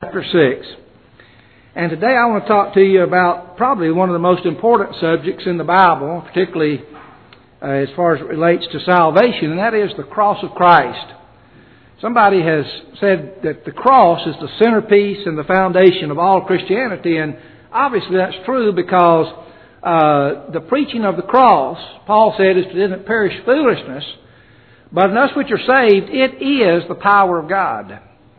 Chapter 6. And today I want to talk to you about probably one of the most important subjects in the Bible, particularly as far as it relates to salvation, and that is the cross of Christ. Somebody has said that the cross is the centerpiece and the foundation of all Christianity, and obviously that's true because the preaching of the cross, Paul said, is to not perish foolishness, but in us which are saved, it is the power of God.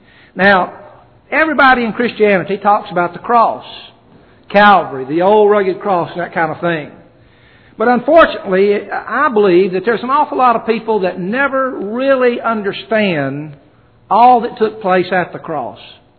Now, everybody in Christianity talks about the cross, Calvary, the old rugged cross, and that kind of thing. But unfortunately, I believe that there's an awful lot of people that never really understand all that took place at the cross.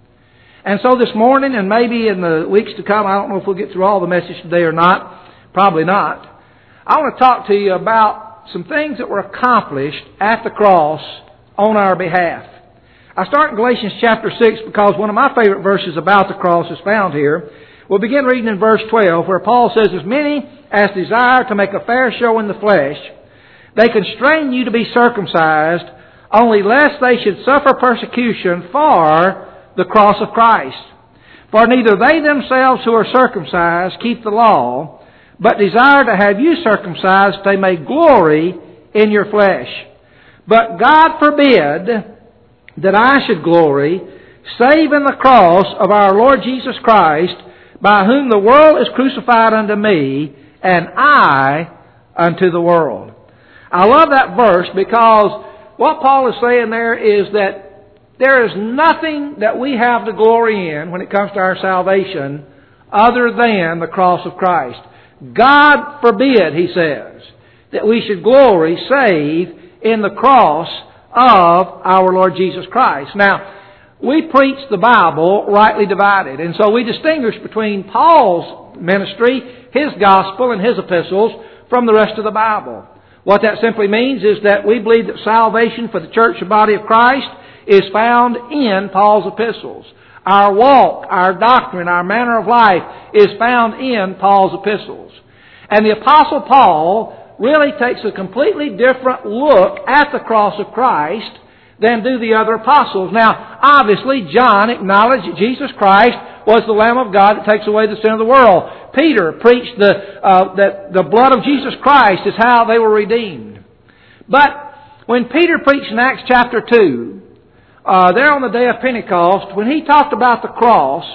And so this morning, and maybe in the weeks to come, I don't know if we'll get through all the message today or not, probably not, I want to talk to you about some things that were accomplished at the cross on our behalf. I start in Galatians chapter 6 because one of my favorite verses about the cross is found here. We'll begin reading in verse 12 where Paul says, "As many as desire to make a fair show in the flesh, they constrain you to be circumcised, only lest they should suffer persecution for the cross of Christ. For neither they themselves who are circumcised keep the law, but desire to have you circumcised, they may glory in your flesh. But God forbid that I should glory, save in the cross of our Lord Jesus Christ, by whom the world is crucified unto me, and I unto the world." I love that verse because what Paul is saying there is that there is nothing that we have to glory in when it comes to our salvation other than the cross of Christ. God forbid, he says, that we should glory save in the cross of our Lord Jesus Christ. Now, we preach the Bible rightly divided, and so we distinguish between Paul's ministry, his gospel, and his epistles from the rest of the Bible. What that simply means is that we believe that salvation for the church and body of Christ is found in Paul's epistles. Our walk, our doctrine, our manner of life is found in Paul's epistles. And the Apostle Paul really takes a completely different look at the cross of Christ than do the other apostles. Now, obviously, John acknowledged that Jesus Christ was the Lamb of God that takes away the sin of the world. Peter preached that the blood of Jesus Christ is how they were redeemed. But when Peter preached in Acts chapter 2, there on the day of Pentecost, when he talked about the cross,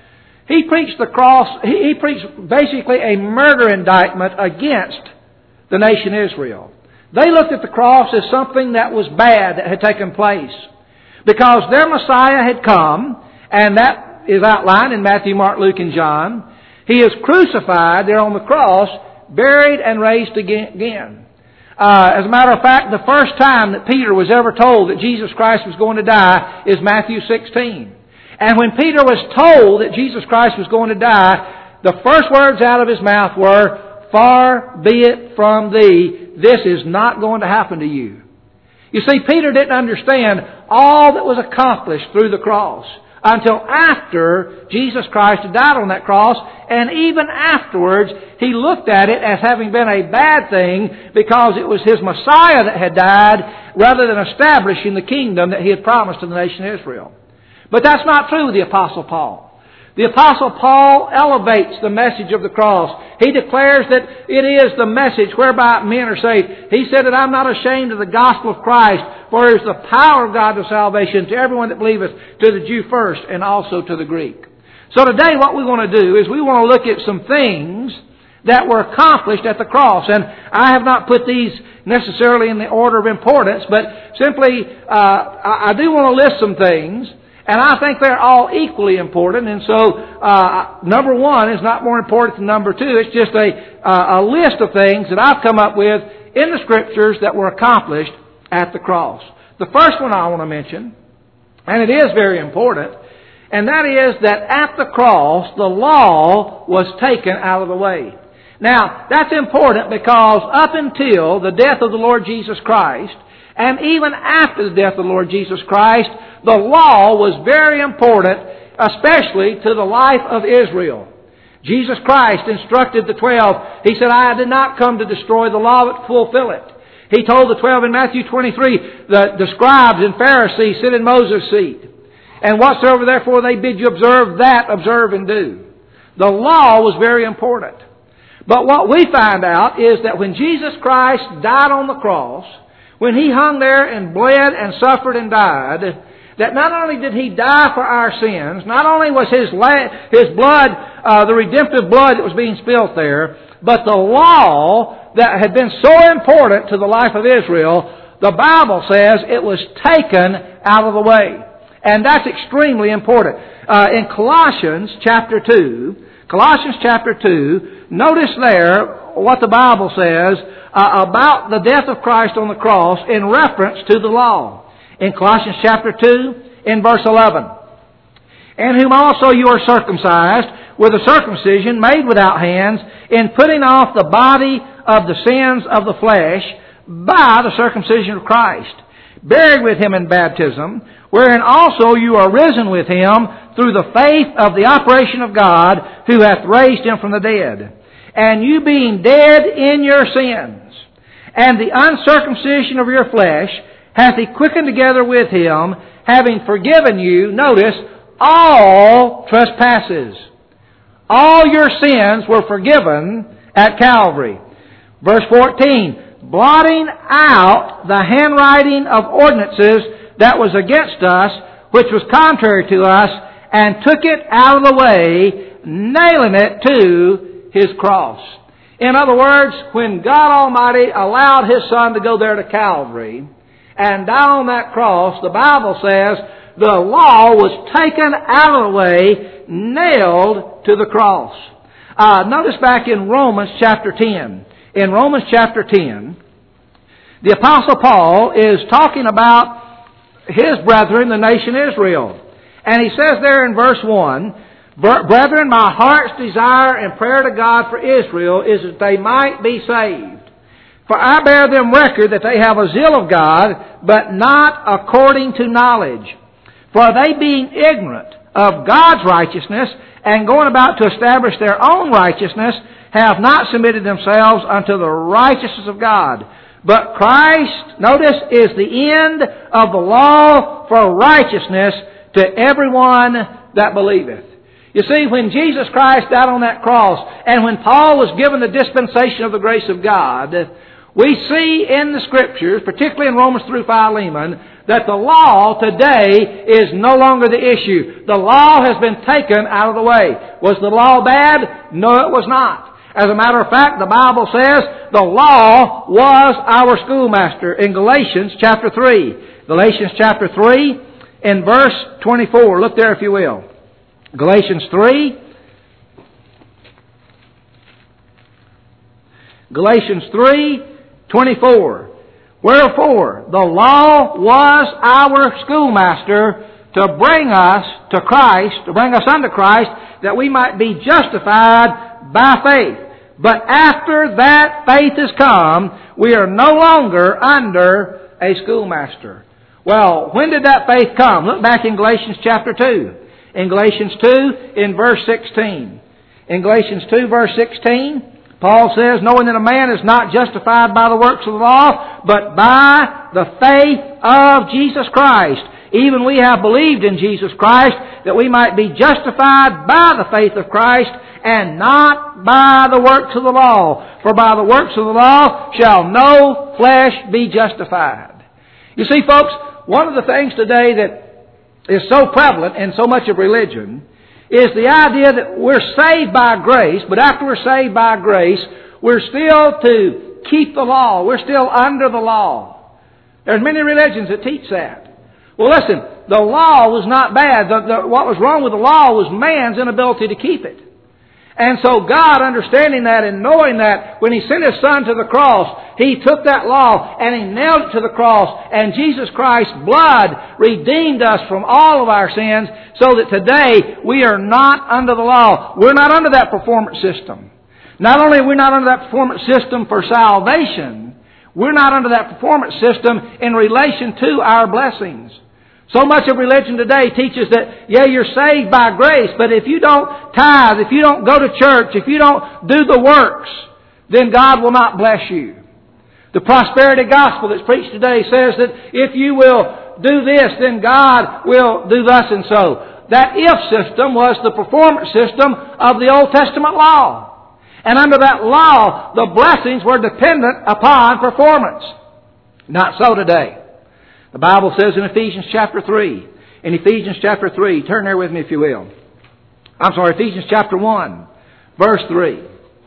he preached the cross, he preached basically a murder indictment against the nation Israel. They looked at the cross as something that was bad that had taken place. Because their Messiah had come, and that is outlined in Matthew, Mark, Luke, and John. He is crucified there on the cross, buried and raised again. As a matter of fact, the first time that Peter was ever told that Jesus Christ was going to die is Matthew 16. And when Peter was told that Jesus Christ was going to die, the first words out of his mouth were, "Far be it from thee, this is not going to happen to you." You see, Peter didn't understand all that was accomplished through the cross until after Jesus Christ had died on that cross, and even afterwards he looked at it as having been a bad thing because it was his Messiah that had died rather than establishing the kingdom that he had promised to the nation of Israel. But that's not true with the Apostle Paul. The Apostle Paul elevates the message of the cross. He declares that it is the message whereby men are saved. He said that I'm not ashamed of the gospel of Christ, for it is the power of God to salvation to everyone that believeth, to the Jew first and also to the Greek. So today what we want to do is we want to look at some things that were accomplished at the cross. And I have not put these necessarily in the order of importance, but simply I do want to list some things. And I think they're all equally important. And so number one is not more important than number two. It's just a list of things that I've come up with in the Scriptures that were accomplished at the cross. The first one I want to mention, and it is very important, and that is that at the cross the law was taken out of the way. Now, that's important because up until the death of the Lord Jesus Christ, and even after the death of the Lord Jesus Christ, the law was very important, especially to the life of Israel. Jesus Christ instructed the 12. He said, "I did not come to destroy the law, but to fulfill it." He told the 12 in Matthew 23, the scribes and Pharisees sit in Moses' seat. And whatsoever therefore they bid you observe, that observe and do. The law was very important. But what we find out is that when Jesus Christ died on the cross, when He hung there and bled and suffered and died, that not only did He die for our sins, not only was His blood, the redemptive blood that was being spilt there, but the law that had been so important to the life of Israel, the Bible says it was taken out of the way. And that's extremely important. In Colossians chapter 2, notice there what the Bible says about the death of Christ on the cross in reference to the law. In Colossians chapter 2, in verse 11. In whom also you are circumcised with a circumcision made without hands, in putting off the body of the sins of the flesh by the circumcision of Christ, buried with Him in baptism, wherein also you are risen with Him through the faith of the operation of God, who hath raised Him from the dead. And you being dead in your sins, and the uncircumcision of your flesh, hath He quickened together with Him, having forgiven you, notice, all trespasses. All your sins were forgiven at Calvary. Verse 14, blotting out the handwriting of ordinances that was against us, which was contrary to us, and took it out of the way, nailing it to His cross. In other words, when God Almighty allowed His Son to go there to Calvary and die on that cross, the Bible says the law was taken out of the way, nailed to the cross. Notice back in Romans chapter 10. In Romans chapter 10, the Apostle Paul is talking about his brethren, the nation Israel. And he says there in verse 1, brethren, my heart's desire and prayer to God for Israel is that they might be saved. For I bear them record that they have a zeal of God, but not according to knowledge. For they being ignorant of God's righteousness, and going about to establish their own righteousness, have not submitted themselves unto the righteousness of God. But Christ, notice, is the end of the law for righteousness to everyone that believeth. You see, when Jesus Christ died on that cross, and when Paul was given the dispensation of the grace of God, we see in the Scriptures, particularly in Romans through Philemon, that the law today is no longer the issue. The law has been taken out of the way. Was the law bad? No, it was not. As a matter of fact, the Bible says the law was our schoolmaster in Galatians chapter 3. Galatians chapter 3 in verse 24. Look there if you will. Galatians 3. Galatians 3:24. Wherefore, the law was our schoolmaster to bring us to Christ, to bring us unto Christ, that we might be justified by faith. But after that faith is come, we are no longer under a schoolmaster. Well, when did that faith come? Look back in Galatians chapter 2. In Galatians 2, in verse 16. In Galatians 2, verse 16, Paul says, knowing that a man is not justified by the works of the law, but by the faith of Jesus Christ. Even we have believed in Jesus Christ, that we might be justified by the faith of Christ, and not by the works of the law. For by the works of the law shall no flesh be justified. You see, folks, one of the things today that is so prevalent in so much of religion is the idea that we're saved by grace, but after we're saved by grace, we're still to keep the law. We're still under the law. There's many religions that teach that. Well, listen, the law was not bad. What was wrong with the law was man's inability to keep it. And so God, understanding that and knowing that, when He sent His Son to the cross, He took that law and He nailed it to the cross. And Jesus Christ's blood redeemed us from all of our sins, so that today we are not under the law. We're not under that performance system. Not only are we not under that performance system for salvation, we're not under that performance system in relation to our blessings. So much of religion today teaches that, yeah, you're saved by grace, but if you don't tithe, if you don't go to church, if you don't do the works, then God will not bless you. The prosperity gospel that's preached today says that if you will do this, then God will do thus and so. That if system was the performance system of the Old Testament law. And under that law, the blessings were dependent upon performance. Not so today. The Bible says in Ephesians chapter 3, turn there with me if you will. Ephesians chapter 1, verse 3.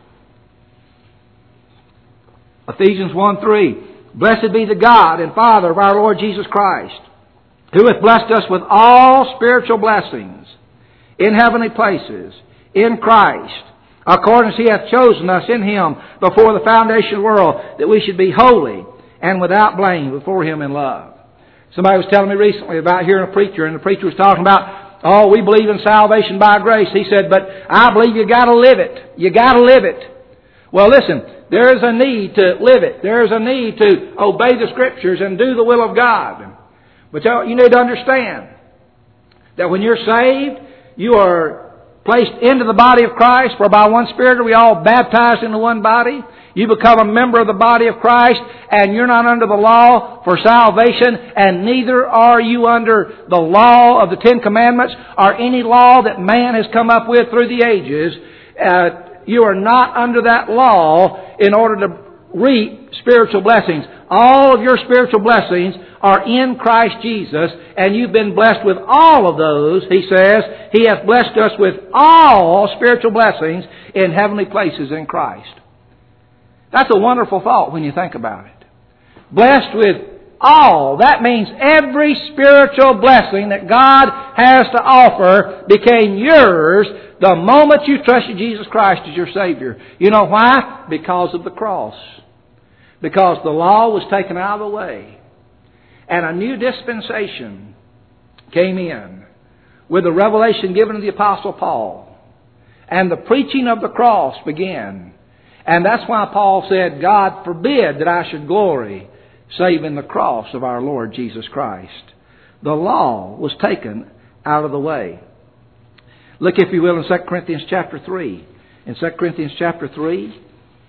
Ephesians 1:3. Blessed be the God and Father of our Lord Jesus Christ, who hath blessed us with all spiritual blessings in heavenly places in Christ, according as He hath chosen us in Him before the foundation of the world, that we should be holy and without blame before Him in love. Somebody was telling me recently about hearing a preacher, and the preacher was talking about, oh, we believe in salvation by grace. He said, but I believe you got to live it. You got to live it. Well, listen, there is a need to live it. There is a need to obey the Scriptures and do the will of God. But you need to understand that when you're saved, you are placed into the body of Christ, for by one Spirit are we all baptized into one body. You become a member of the body of Christ, and you're not under the law for salvation, and neither are you under the law of the Ten Commandments or any law that man has come up with through the ages. You are not under that law in order to reap spiritual blessings. All of your spiritual blessings are in Christ Jesus, and you've been blessed with all of those. He says, He hath blessed us with all spiritual blessings in heavenly places in Christ. That's a wonderful thought when you think about it. Blessed with all. That means every spiritual blessing that God has to offer became yours the moment you trusted Jesus Christ as your Savior. You know why? Because of the cross. Because the law was taken out of the way. And a new dispensation came in with the revelation given to the Apostle Paul. And the preaching of the cross began. And that's why Paul said, God forbid that I should glory save in the cross of our Lord Jesus Christ. The law was taken out of the way. Look, if you will, in 2 Corinthians chapter 3. In 2 Corinthians chapter 3,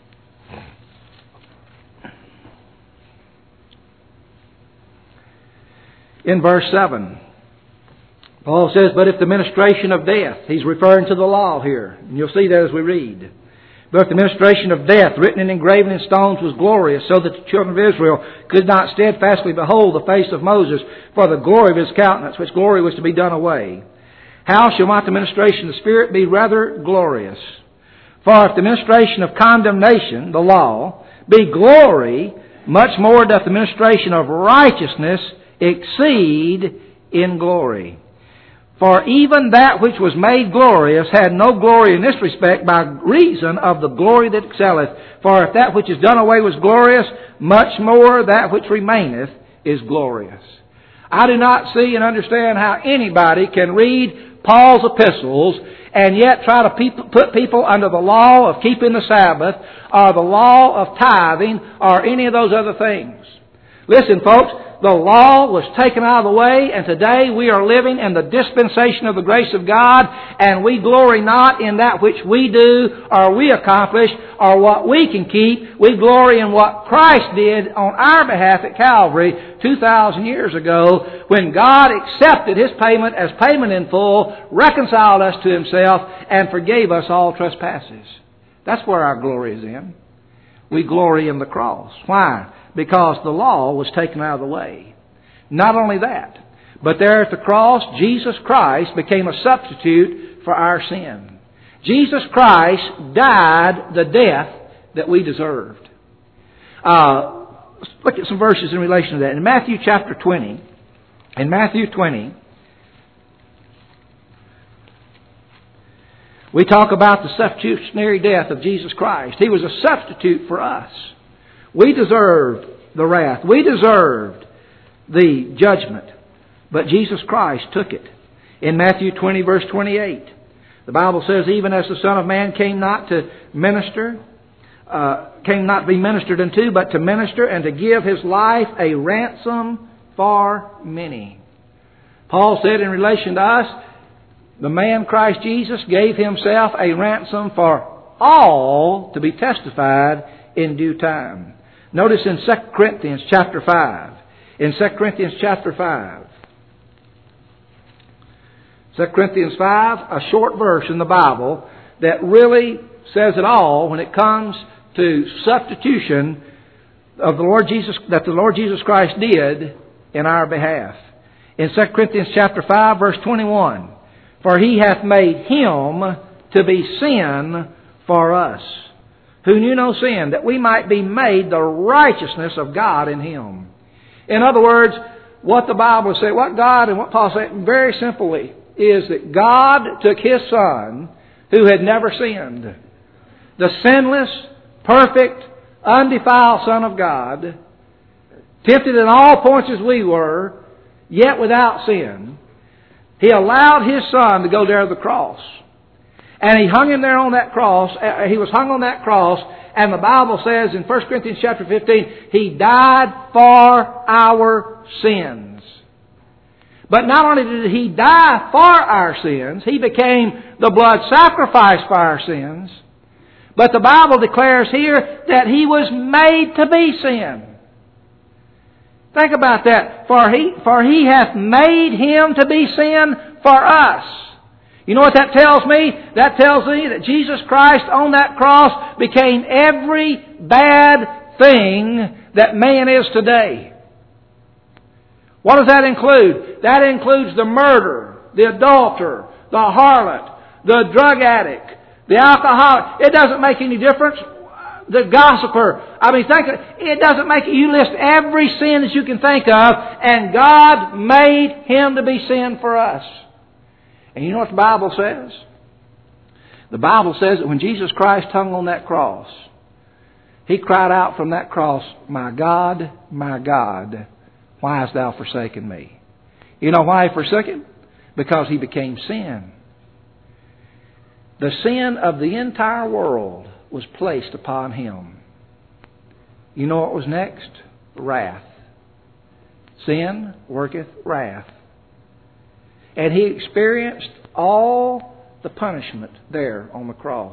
in verse 7, Paul says, but if the ministration of death, he's referring to the law here, and you'll see that as we read. But if the ministration of death, written and engraven in stones, was glorious, so that the children of Israel could not steadfastly behold the face of Moses for the glory of his countenance, which glory was to be done away, how shall not the ministration of the Spirit be rather glorious? For if the ministration of condemnation, the law, be glory, much more doth the ministration of righteousness exceed in glory. For even that which was made glorious had no glory in this respect by reason of the glory that excelleth. For if that which is done away was glorious, much more that which remaineth is glorious. I do not see and understand how anybody can read Paul's epistles and yet try to put people under the law of keeping the Sabbath or the law of tithing or any of those other things. Listen, folks, the law was taken out of the way, and today we are living in the dispensation of the grace of God, and we glory not in that which we do or we accomplish or what we can keep. We glory in what Christ did on our behalf at Calvary 2,000 years ago, when God accepted His payment as payment in full, reconciled us to Himself, and forgave us all trespasses. That's where our glory is in. We glory in the cross. Why? Because the law was taken out of the way. Not only that, but there at the cross, Jesus Christ became a substitute for our sin. Jesus Christ died the death that we deserved. Look at some verses in relation to that. In Matthew chapter 20, we talk about the substitutionary death of Jesus Christ. He was a substitute for us. We deserved the wrath. We deserved the judgment. But Jesus Christ took it. In Matthew 20, verse 28, the Bible says, even as the Son of Man came not to minister, came not to be ministered unto, but to minister and to give His life a ransom for many. Paul said in relation to us, the man Christ Jesus gave Himself a ransom for all to be testified in due time. Notice in 2 Corinthians chapter 5. in 2 Corinthians chapter 5. 2 Corinthians 5, a short verse in the Bible that really says it all when it comes to substitution of the Lord Jesus, that the Lord Jesus Christ did in our behalf. In 2 Corinthians chapter 5, verse 21, for He hath made Him to be sin for us, who knew no sin, that we might be made the righteousness of God in Him. In other words, what the Bible says, what God and what Paul said, very simply, is that God took His Son, who had never sinned, the sinless, perfect, undefiled Son of God, tempted in all points as we were, yet without sin. He allowed His Son to go there to the cross. And He hung Him there on that cross. He was hung on that cross. And the Bible says in 1 Corinthians chapter 15, He died for our sins. But not only did He die for our sins, He became the blood sacrifice for our sins. But the Bible declares here that He was made to be sin. Think about that. For He hath made Him to be sin for us. You know what that tells me? That tells me that Jesus Christ on that cross became every bad thing that man is today. What does that include? That includes the murderer, the adulterer, the harlot, the drug addict, the alcoholic. It doesn't make any difference. The gossiper. It doesn't make it. You list every sin that you can think of, and God made Him to be sin for us. And you know what the Bible says? The Bible says that when Jesus Christ hung on that cross, He cried out from that cross, my God, why hast Thou forsaken me? You know why He forsook Him? Because He became sin. The sin of the entire world was placed upon Him. You know what was next? Wrath. Sin worketh wrath. And He experienced all the punishment there on the cross.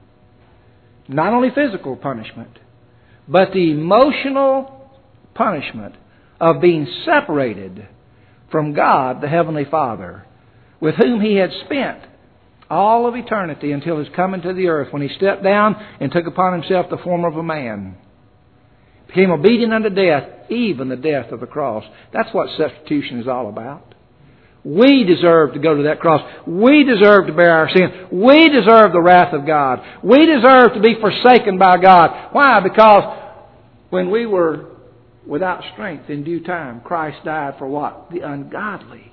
Not only physical punishment, but the emotional punishment of being separated from God, the Heavenly Father, with whom He had spent all of eternity until His coming to the earth, when He stepped down and took upon Himself the form of a man. Became obedient unto death, even the death of the cross. That's what substitution is all about. We deserve to go to that cross. We deserve to bear our sin. We deserve the wrath of God. We deserve to be forsaken by God. Why? Because when we were without strength in due time, Christ died for what? The ungodly.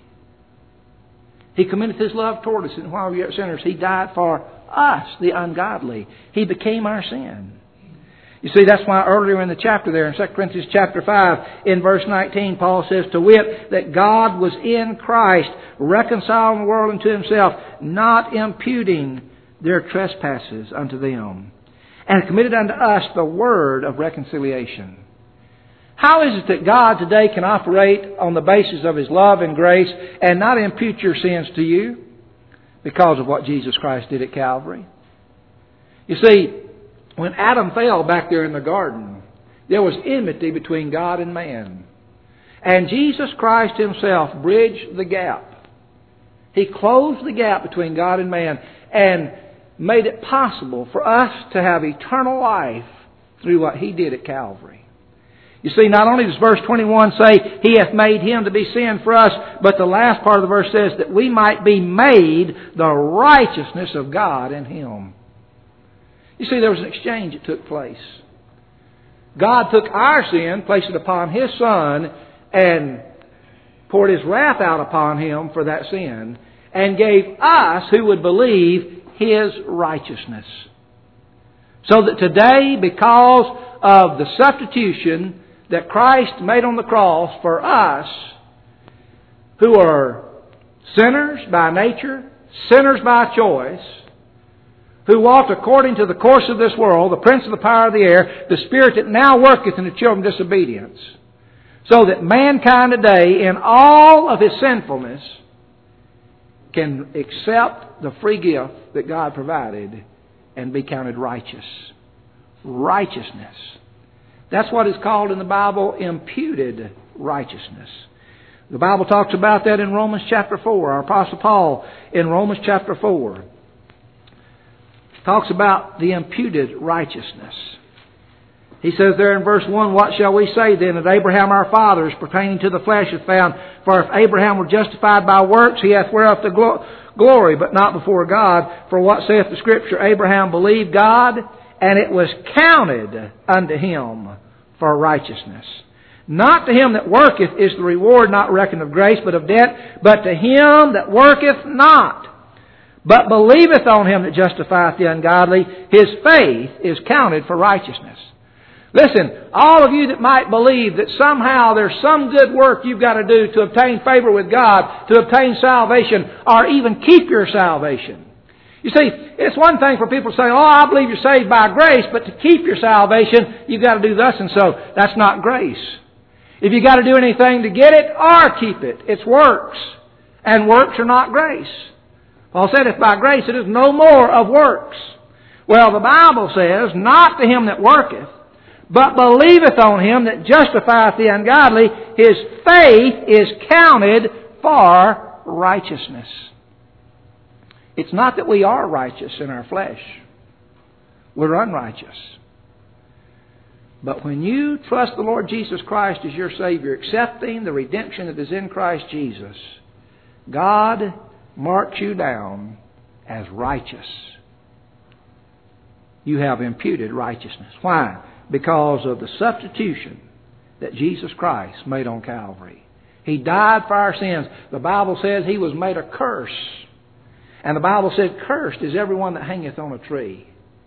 He commended His love toward us, and while we were sinners, He died for us, the ungodly. He became our sin. You see, that's why earlier in the chapter there, in 2 Corinthians chapter 5, in verse 19, Paul says, to wit, that God was in Christ, reconciling the world unto Himself, not imputing their trespasses unto them, and committed unto us the word of reconciliation. How is it that God today can operate on the basis of His love and grace and not impute your sins to you? Because of what Jesus Christ did at Calvary. You see, when Adam fell back there in the garden, there was enmity between God and man. And Jesus Christ Himself bridged the gap. He closed the gap between God and man and made it possible for us to have eternal life through what He did at Calvary. You see, not only does verse 21 say, He hath made Him to be sin for us, but the last part of the verse says that we might be made the righteousness of God in Him. You see, there was an exchange that took place. God took our sin, placed it upon His Son, and poured His wrath out upon Him for that sin, and gave us, who would believe, His righteousness. So that today, because of the substitution that Christ made on the cross for us, who are sinners by nature, sinners by choice, who walked according to the course of this world, the prince of the power of the air, the spirit that now worketh in the children of disobedience, so that mankind today, in all of his sinfulness, can accept the free gift that God provided and be counted righteous. Righteousness. That's what is called in the Bible imputed righteousness. The Bible talks about that in Romans chapter 4. Our Apostle Paul in Romans chapter 4 talks about the imputed righteousness. He says there in verse 1, "What shall we say then that Abraham our father, pertaining to the flesh, hath found? For if Abraham were justified by works, he hath whereof the glory, but not before God. For what saith the Scripture? Abraham believed God, and it was counted unto him for righteousness. Not to him that worketh is the reward not reckoned of grace, but of debt. But to him that worketh not, but believeth on him that justifieth the ungodly, his faith is counted for righteousness." Listen, all of you that might believe that somehow there's some good work you've got to do to obtain favor with God, to obtain salvation, or even keep your salvation. You see, it's one thing for people to say, "Oh, I believe you're saved by grace," but to keep your salvation, you've got to do thus and so. That's not grace. If you've got to do anything to get it or keep it, it's works. And works are not grace. Paul said, "If by grace, it is no more of works." Well, the Bible says, "Not to him that worketh, but believeth on him that justifieth the ungodly, his faith is counted for righteousness." It's not that we are righteous in our flesh. We're unrighteous. But when you trust the Lord Jesus Christ as your Savior, accepting the redemption that is in Christ Jesus, God marks you down as righteous. You have imputed righteousness. Why? Because of the substitution that Jesus Christ made on Calvary. He died for our sins. The Bible says He was made a curse. And the Bible said, "Cursed is everyone that hangeth on a tree."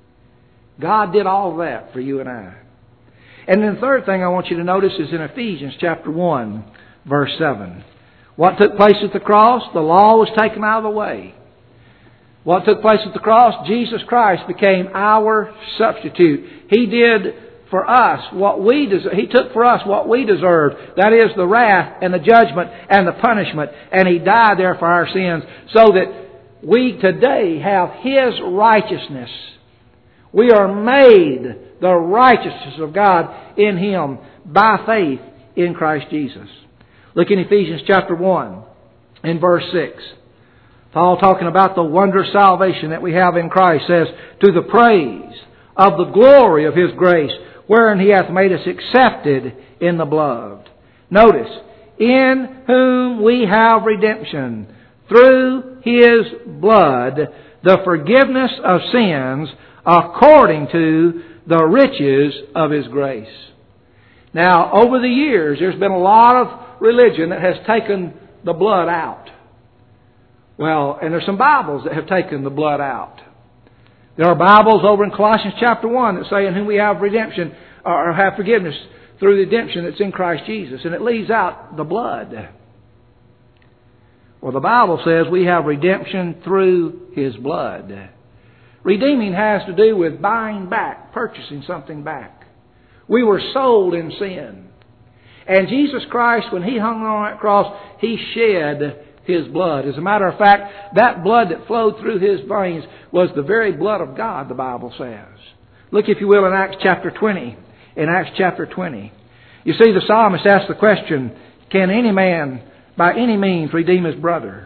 God did all that for you and I. And then the third thing I want you to notice is in Ephesians chapter 1, verse 7. What took place at the cross? The law was taken out of the way. What took place at the cross? Jesus Christ became our substitute. He did for us what we deserve. He took for us what we deserved. That is the wrath and the judgment and the punishment. And He died there for our sins so that we today have His righteousness. We are made the righteousness of God in Him by faith in Christ Jesus. Look in Ephesians chapter 1 in verse 6. Paul, talking about the wondrous salvation that we have in Christ, says, "To the praise of the glory of His grace, wherein He hath made us accepted in the beloved." Notice, "in whom we have redemption, through His blood, the forgiveness of sins, according to the riches of His grace." Now, over the years, there's been a lot of religion that has taken the blood out. Well, and there's some Bibles that have taken the blood out. There are Bibles over in Colossians chapter 1 that say, "In whom we have redemption," or have forgiveness through the redemption that's in Christ Jesus. And it leaves out the blood. Well, the Bible says we have redemption through His blood. Redeeming has to do with buying back, purchasing something back. We were sold in sin. And Jesus Christ, when He hung on that cross, He shed His blood. As a matter of fact, that blood that flowed through His veins was the very blood of God, the Bible says. Look, if you will, in Acts chapter 20. In Acts chapter 20. You see, the psalmist asked the question, can any man by any means redeem his brother?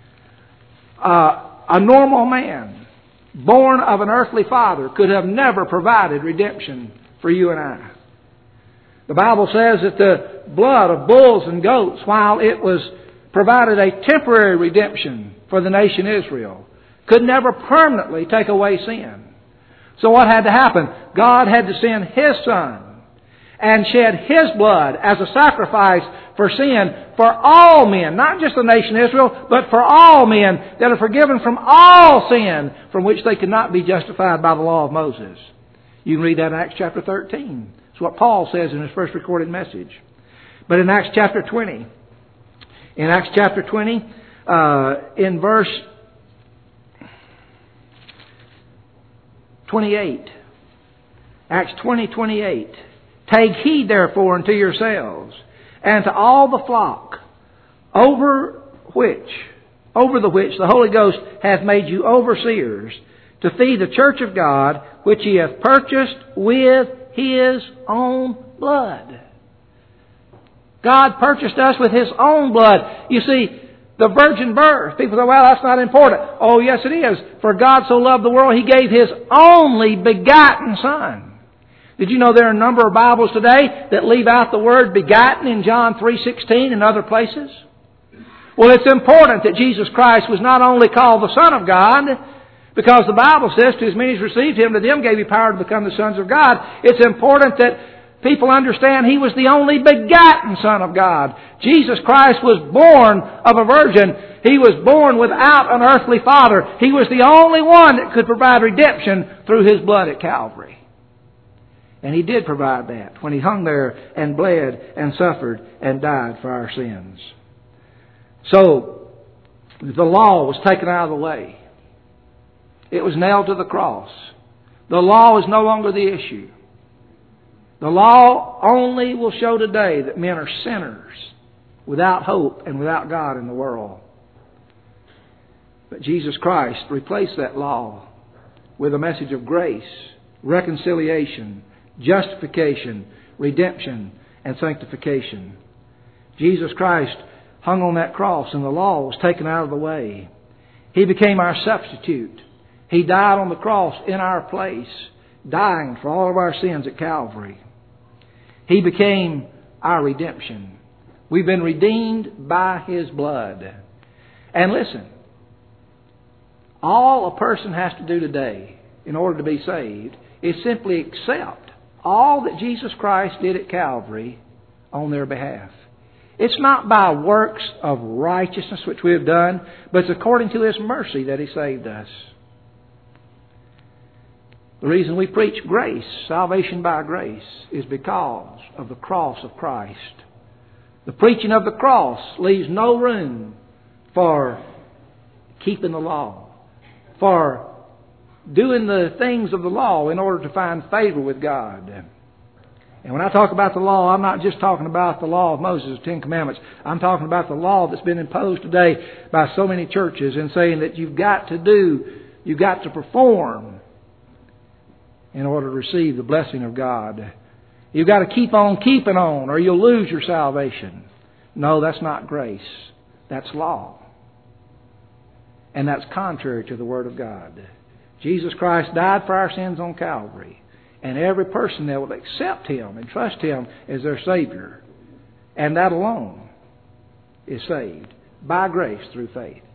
A normal man, born of an earthly father, could have never provided redemption for you and I. The Bible says that the blood of bulls and goats, while it was provided a temporary redemption for the nation Israel, could never permanently take away sin. So what had to happen? God had to send His Son and shed His blood as a sacrifice for sin for all men, not just the nation Israel, but for all men that are forgiven from all sin from which they could not be justified by the law of Moses. You can read that in Acts chapter 13. It's what Paul says in his first recorded message. But in Acts chapter 20, in verse 28, Acts 20:28, "Take heed therefore unto yourselves, and to all the flock, over the which the Holy Ghost hath made you overseers, to feed the church of God, which He hath purchased with His own blood." God purchased us with His own blood. You see, the virgin birth. People say, well, that's not important. Oh, yes, it is. For God so loved the world, He gave His only begotten Son. Did you know there are a number of Bibles today that leave out the word begotten in John 3:16 and other places? Well, it's important that Jesus Christ was not only called the Son of God, because the Bible says, to as many as received Him, to them gave He power to become the sons of God. It's important that people understand He was the only begotten Son of God. Jesus Christ was born of a virgin. He was born without an earthly father. He was the only one that could provide redemption through His blood at Calvary. And He did provide that when He hung there and bled and suffered and died for our sins. So, the law was taken out of the way. It was nailed to the cross. The law is no longer the issue. The law only will show today that men are sinners without hope and without God in the world. But Jesus Christ replaced that law with a message of grace, reconciliation, justification, redemption, and sanctification. Jesus Christ hung on that cross and the law was taken out of the way. He became our substitute. He died on the cross in our place, dying for all of our sins at Calvary. He became our redemption. We've been redeemed by His blood. And listen, all a person has to do today in order to be saved is simply accept all that Jesus Christ did at Calvary on their behalf. It's not by works of righteousness which we have done, but it's according to His mercy that He saved us. The reason we preach grace, salvation by grace, is because of the cross of Christ. The preaching of the cross leaves no room for keeping the law, for doing the things of the law in order to find favor with God. And when I talk about the law, I'm not just talking about the law of Moses, the Ten Commandments. I'm talking about the law that's been imposed today by so many churches and saying that you've got to perform in order to receive the blessing of God. You've got to keep on keeping on or you'll lose your salvation. No, that's not grace. That's law. And that's contrary to the Word of God. Jesus Christ died for our sins on Calvary. And every person that will accept Him and trust Him as their Savior, and that alone, is saved by grace through faith.